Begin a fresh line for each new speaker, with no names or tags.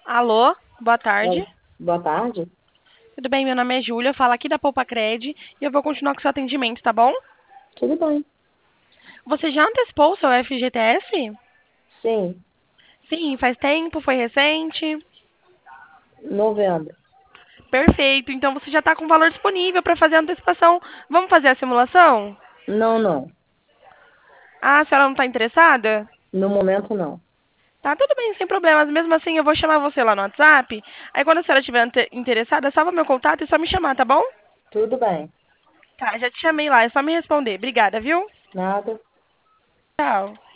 Alô, boa tarde.
Oi, boa tarde.
Tudo bem? Meu nome é Júlia, eu falo aqui da Poupa Cred e eu vou continuar com o seu atendimento, tá bom?
Tudo bem?
Você já antecipou o seu FGTS?
Sim,
Sim, faz tempo, foi recente.
novembro.
Perfeito, então você já está com o valor disponível para fazer a antecipação. Vamos fazer a simulação?
Não, não.
Ah, a senhora não está interessada?
No momento, não.
Tá, tudo bem, sem problemas. Mesmo assim, eu vou chamar você lá no WhatsApp. Aí quando a senhora estiver interessada, salva meu contato e só me chamar, tá bom?
Tudo bem.
Tá, já te chamei lá, é só me responder. Obrigada, viu?
Nada.
Tchau.